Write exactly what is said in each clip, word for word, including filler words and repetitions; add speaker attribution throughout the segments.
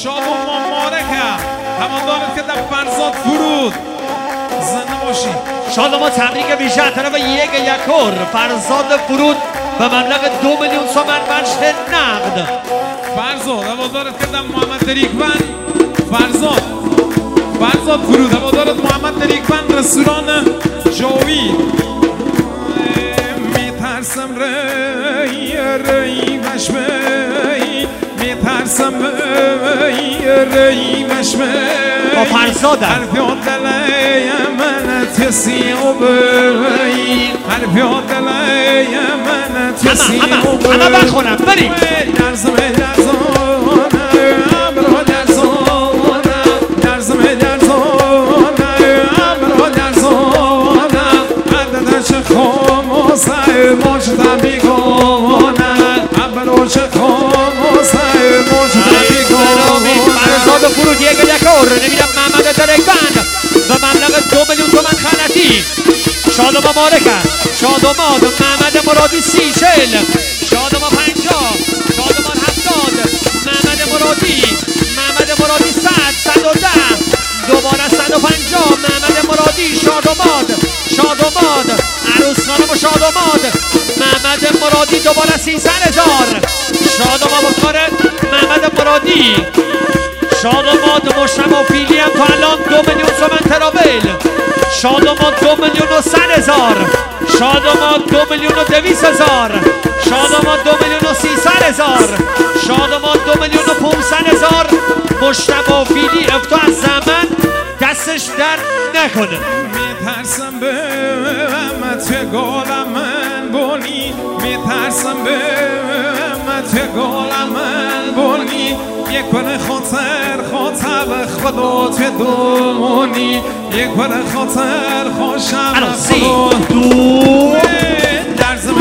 Speaker 1: شاد و مبارکه همان دارد که در فرزاد فرود زنده باشید.
Speaker 2: شاد ما تبریک ویژه طرف یک یکور فرزاد فرود به مبلغ دو میلیون تومان وجه نقد.
Speaker 1: فرزاد هوا دارد که در محمد دریکبند فرزاد فرزاد فرود هوا دارد محمد دریکبند رستوران جاوید. میترسم ری ری وشمی میترسم ری ری وشمی
Speaker 2: با فرزاد
Speaker 1: هر پیادله من تسی و بی هر پیادله من تسی و بی
Speaker 2: همه بخونم بریم
Speaker 1: درزم درزانه امرو درزانه درزم درزانه امرو درزانه عدد چه خاموسه مجد بیگانه امرو چه خاموسه مجد بیگانه.
Speaker 2: فرزاد فرود یک یکور نمیدم محمد دریکبند به مبلغ دو میلیون تومان خلطی. شاد و مبارکه شاد و ماد محمد مرادی سی چل شاد و ما پنجاه شاد و ما هفتاد محمد مرادی محمد مرادی صد صد و ده دوباره صد و پنجاه محمد مرادی شاد و ماد شاد و ماد عروس خانم و شاد و ماد محمد مرادی دوباره سیصد هزار شاد و ما بکار محمد مرادی شادماد مشتبه فیلی هم تا الان دو میلیون تومان ترابل. شادماد دو میلیون و صد هزار شادماد دو میلیون و دویست هزار شادماد دو میلیون و سیصد هزار شادماد دو میلیون و پونصد هزار. مشتبه فیلی افتو از زمن دستش در نکنه.
Speaker 1: میترسم به امت گالم من بونی میترسم به امت گالم من بونی یک بر خاطر خاطر خدا تو دومونی یک بر خاطر خوشم خدا
Speaker 2: دو
Speaker 1: درزم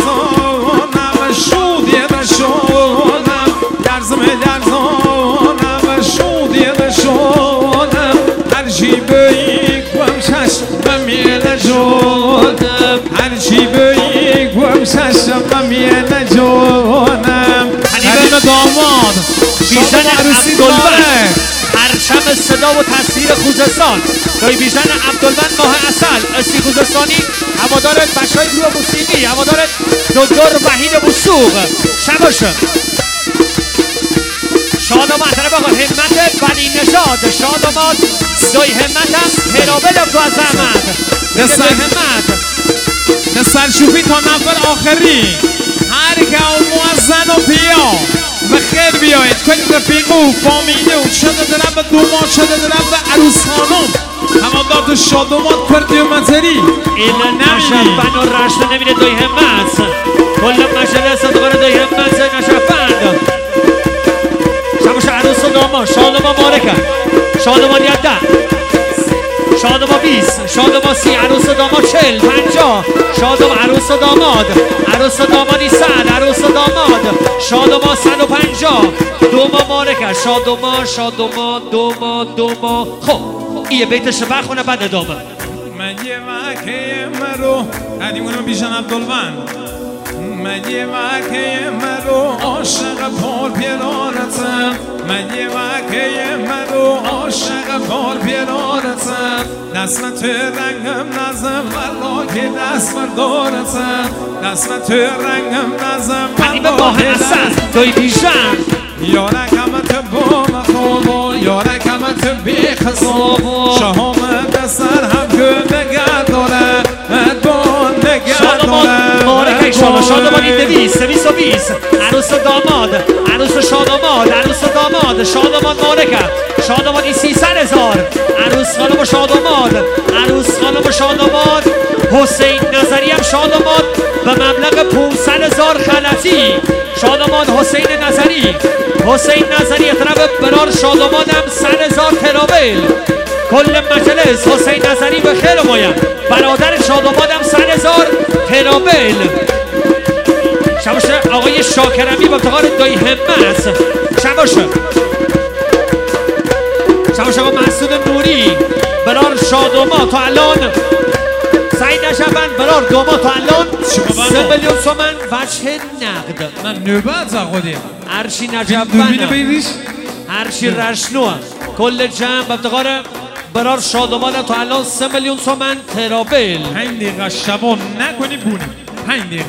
Speaker 1: درزانم شودی بشونم درزم درزانم شودی بشونم هر جیبه یک بم ششم میل جونم هر جیبه یک بم ششم میل جونم.
Speaker 2: حنیبه داماد بیژن عبدالبند پرچم صدا و تصویر خوزستان دایی بیژن عبدالبند ماه اصل اسی خوزستانی هوادار بچهای گروه موسیقی هوادار دکتر وحید وثوق شباشه. شادماد طرف آقا همت بنی نژاد شادماد دایی همت هم هرابل تو از زحمت
Speaker 1: دایی همت سرشوفی تا نفر آخری هر که موزن و پیا و خیر بیایید کنید رفیقو فامیلو شده درم به دومان شده درم به عروس خانم همانداد شادماد پردی و مزری
Speaker 2: این نشفن و رشت نمیره دایی همت کل مشهده صدقان دایی همت نشفن شباش عروس و دامان شادمان مارکن شادمان یده شادمان بیست شادمان سی عروس و داماد چل پنجاه شادمان عروس و داماد عروس و دامادی صد عروس و داماد شادمان صد و پنجاه دوما مارکه شادمان شادمان دوما دوما. خب این بیتش بخونه بعد ادامه.
Speaker 1: من یه وکه مرو قدیمونم بیژن عبدالبند من یه وکه مرو عاشق پار پیرانتم من یه وکه مرو عاشق پار پیرانتم دست تو رنگم نزم والله که دست بردارتم دست تو رنگم نزم
Speaker 2: والله که دست دایی بیژن
Speaker 1: یارکمت با مخوابا یارکمت بیخصابا شهامت سر هم که نگه داره ادبان نگه داره
Speaker 2: مارکه ایشالا شادمانی دویست دویست و بیست عروس و داماد عروس و شادماد عروس و داماد شادمان مارکه شادمانی سیصد هزار عروس خانم و شادماد عروس خانم و شادماد حسین نظری هم شادماد به مبلغ پونصد هزار خلطی. شادماد حسین نظری حسین نظری طرف برار شادماد هم صد هزار ترابل. کل مجلس حسین نظری به خیر مایم برادر شادماد هم صد هزار ترابل. شباشه آقای شاکرمی با افتخار دایی همت شباشه شباشه آقا مسعود نوری برار شادماد تا الان سعید نشبند برار دوما تا الان سه میلیون تومان وجه نقد.
Speaker 1: من نوبت زخودیم
Speaker 2: عرشی نجبند هرچی رشنوه کل جمع افتقار برار شادمان تا الان سه میلیون تومن ترابل.
Speaker 1: پنج دقیقه شبا نکنی بونی. پنج دقیقه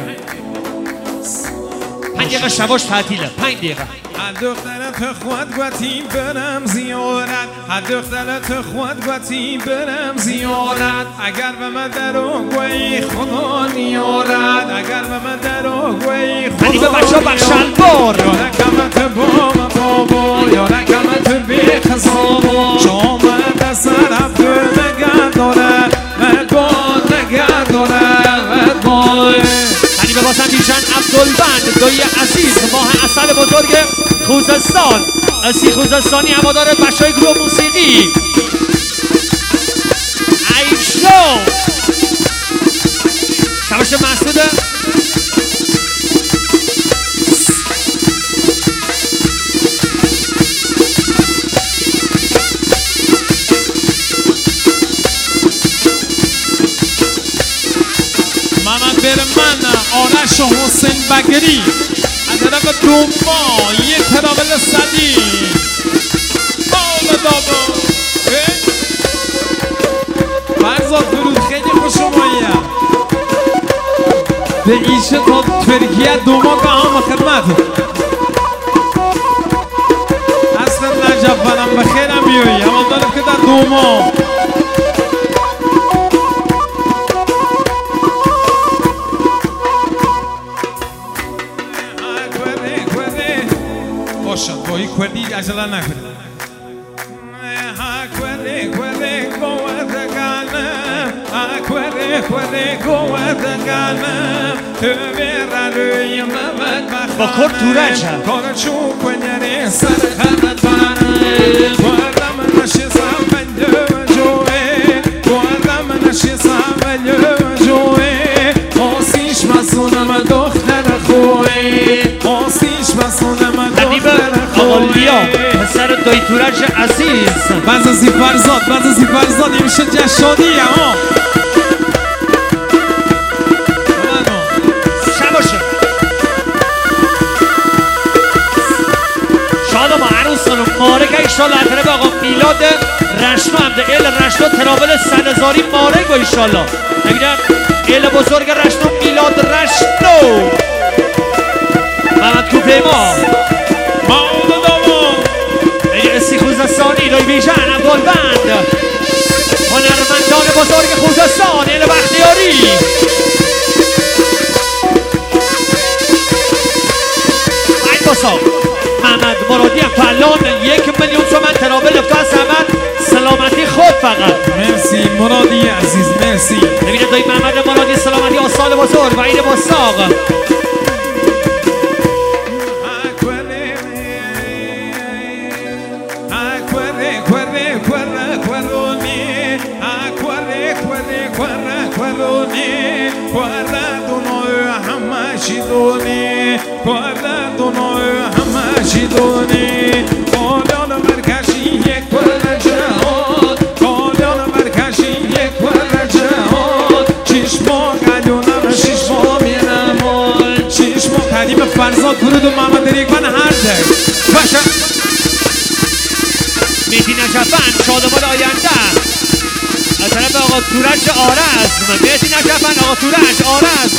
Speaker 2: پنج دقیقه شباش تعطیله. پنج دقیقه
Speaker 1: هر دخترت خود گوتی برم زیارت، هر دخترت خود گوتی برم زیارت، اگر به من درو گوی خدا میارد، اگر به من درو گوی خدا
Speaker 2: علی به بچه ها بخشن بار
Speaker 1: یا رکمت با مطابا یا رکمت بی خصابا شامت سرف نگرداره مدبان نگرداره مدبان
Speaker 2: علی به باسم بیشن عبدالبند دوی عزیز ماه اصل بزرگ خوزستان اسی خوزستانی هوادار بچه های گروه موسیقی ایشو شبش محسوده
Speaker 1: محمد برمن آرش و حسین بگری از طرف دوما یه ترابل صدی بالا دابا فرزاد درود خیلی خوش اومایی به ایشه تا ترکیه دوما که هم خدمت اصلا نجب برم بخیرم بیایی اما دارم که در دوما باشد بایی کردی عجله نکنی کردی کردی گوردگانم کردی کردی گوردگانم تو بیره روی محمد بخانم
Speaker 2: با کرد تورج هم
Speaker 1: کارچو کنیری سر خمت بانم گوردم نشی سامنجو جوه گوردم نشی سامنجو جوه آسیش مسونم دختر خوی آسیش مسونم
Speaker 2: آقالیا پسر دایی تورج عزیز
Speaker 1: بزازی فرزاد بزازی فرزاد این میشه جشادیه ها
Speaker 2: شباشه شادا ما عروس خانم مارک ایشالله اتره به آقا میلاد رشنو همده ایل رشنو ترابل سنزاری مارک و ایشالله نگیدم ایل بزرگ رشنو میلاد رشنو محمد کوپه ما اسی خوزستانی روی بیژن عبدالبند هنرمندان بزرگ خوزستان ایل بختیاری این باسا محمد مرادی هم تا الان یک میلیون تومن ترابل افتا از زمان سلامتی خود فقط
Speaker 1: مرسی مرادی عزیز مرسی
Speaker 2: نبینه دایی محمد مرادی سلامتی آسال بزرگ و این باساق
Speaker 1: شیدونی کارد دنای همه شیدونی کالیان برکشی یک کل جهان کالیان برکشی یک کل جهان چشما قلیونم چشما مینمان چشما قدیم فرزاد برود و محمد ریگان هر ده باشه
Speaker 2: میتی نجفن شادمان آینده از طرف آقا تورج آرزم میتی نجفن آقا تورج آرزم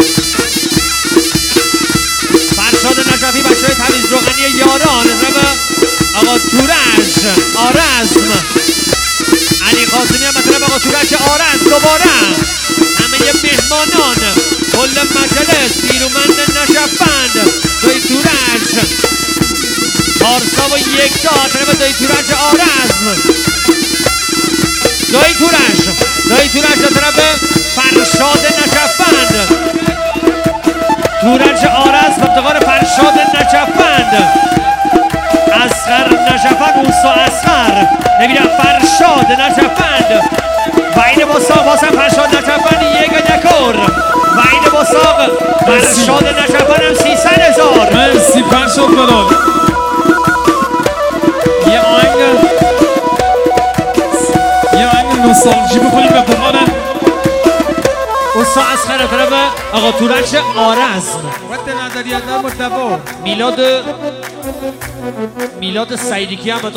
Speaker 2: فرشاد نجفی بچه های تمیز روغنی یاران رب آقا تورج آرزم علی قاسمی هم مثلا آقا تورج آرزم دوباره همه مهمانان کل مجلس بیرومند نجفند دوی تورج پارسا و یک داد رب دوی تورج آرزم دوی تورج دوی تورج طرف فرشاد نجفند تورج آرز افتقار فرشاد نجفند اسخر نجفند اوسا اسخر نمیدونم فرشاد نجفند و این بساق باسم فرشاد نجفند یک دکور و این بساق فرشاد نجفند هم سیصد هزار
Speaker 1: مرسی فرشاد براد یه آهنگ یه آهنگ نوستالژی بکنیم به افتقار
Speaker 2: اوسا اسخر طرف آقا تورج آرزم
Speaker 1: وقت نداری در متبا
Speaker 2: میلاد میلاد سعیدی کی هم